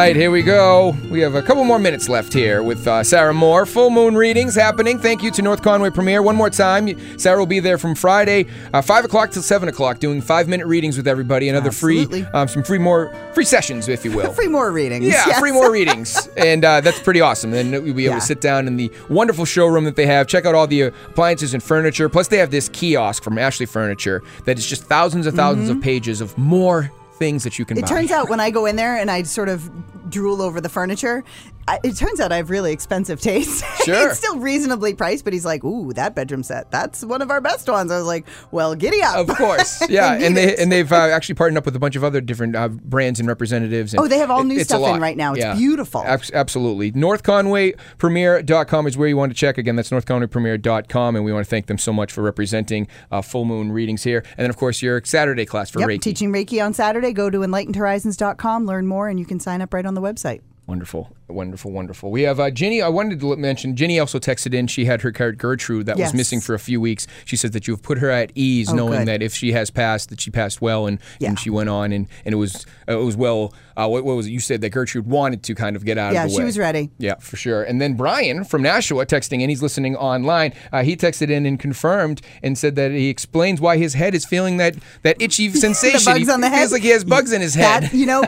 right, here we go. We have a couple more minutes left here with Sarah Moore. Full moon readings happening. Thank you to North Conway Premier. One more time, Sarah will be there from Friday, 5 o'clock till 7 o'clock, doing 5-minute readings with everybody. Another free sessions, if you will. Free more readings. Yeah, yes. free more readings. And that's pretty awesome. And we'll be able to sit down in the wonderful showroom that they have, check out all the appliances and furniture. Plus, they have this kiosk from Ashley Furniture that is just thousands and thousands of pages of more things that you can buy. It turns out when I go in there and I sort of drool over the furniture, it turns out I have really expensive taste. Sure. It's still reasonably priced, but he's like, ooh, that bedroom set, that's one of our best ones. I was like, well, giddy up. Of course. Yeah, and they've actually partnered up with a bunch of other different brands and representatives. And they have all new stuff in right now. It's beautiful. Absolutely. NorthConwayPremier.com is where you want to check. Again, that's NorthConwayPremier.com, and we want to thank them so much for representing full moon readings here. And then, of course, your Saturday class for Reiki. Teaching Reiki on Saturday. Go to EnlightenedHorizons.com, learn more, and you can sign up right on the website. Wonderful. We have Ginny. I wanted to mention, Ginny also texted in. She had her card Gertrude that was missing for a few weeks. She says that you've put her at ease, knowing that if she has passed, that she passed well, and she went on, and it was well. What was it? You said that Gertrude wanted to kind of get out of the way. Yeah, she was ready. Yeah, for sure. And then Brian from Nashua texting in. He's listening online. He texted in and confirmed and said that he explains why his head is feeling that itchy sensation. The bugs on the head. He feels like he has bugs in his head.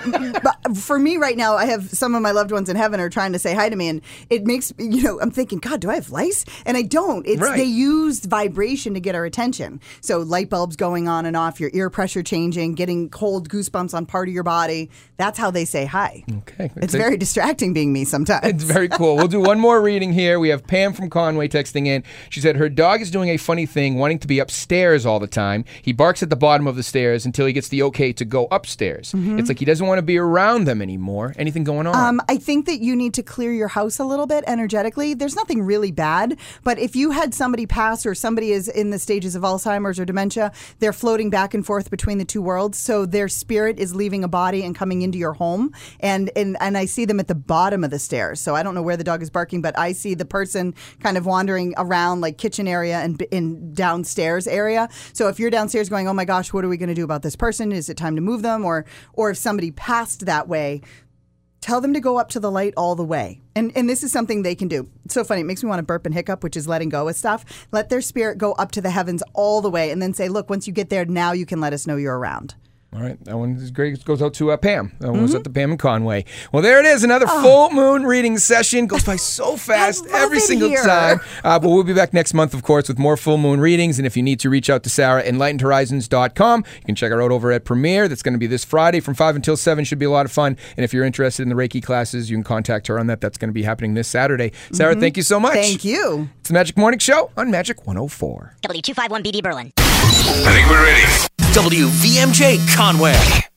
For me right now, I have some of my loved ones in heaven are trying to say hi to me, and it makes I'm thinking, God, do I have lice? And I don't. They used vibration to get our attention. So light bulbs going on and off, your ear pressure changing, getting cold goosebumps on part of your body. That's how they say hi. Okay. It's very distracting being me sometimes. It's very cool. We'll do one more reading here. We have Pam from Conway texting in. She said her dog is doing a funny thing, wanting to be upstairs all the time. He barks at the bottom of the stairs until he gets the okay to go upstairs. Mm-hmm. It's like he doesn't want to be around them anymore. Anything going on? I think that you need to clear your house a little bit energetically. There's nothing really bad, but if you had somebody pass or somebody is in the stages of Alzheimer's or dementia, they're floating back and forth between the two worlds. So their spirit is leaving a body and coming into your home. And I see them at the bottom of the stairs. So I don't know where the dog is barking, but I see the person kind of wandering around like kitchen area and in downstairs area. So if you're downstairs going, oh my gosh, what are we going to do about this person? Is it time to move them? Or if somebody passed that way, tell them to go up to the light all the way. And this is something they can do. It's so funny. It makes me want to burp and hiccup, which is letting go of stuff. Let their spirit go up to the heavens all the way and then say, look, once you get there, now you can let us know you're around. All right, that one is great. It goes out to Pam. That one was at the Pam and Conway. Well, there it is, another full moon reading session. Goes by so fast every single time. But we'll be back next month, of course, with more full moon readings. And if you need to reach out to Sarah, EnlightenedHorizons.com. You can check her out over at Premiere. That's going to be this Friday from 5 until 7. Should be a lot of fun. And if you're interested in the Reiki classes, you can contact her on that. That's going to be happening this Saturday. Sarah, thank you so much. Thank you. It's the Magic Morning Show on Magic 104. W251BB Berlin. I think we're ready. WVMJ Conway.